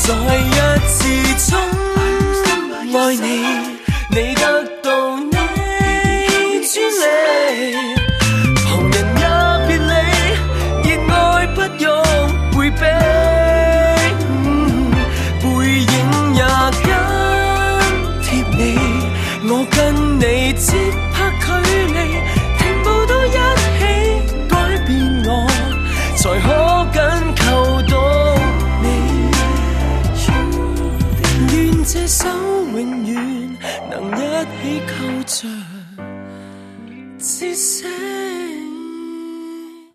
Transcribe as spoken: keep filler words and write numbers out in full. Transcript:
在一次中愛你，你得到你專利，旁人也別理，熱愛不用迴避，嗯，背影也跟貼你，我跟你節拍距離，停步到一起改變我，才可緊扣到你。願這手永遠能一起扣着，至死。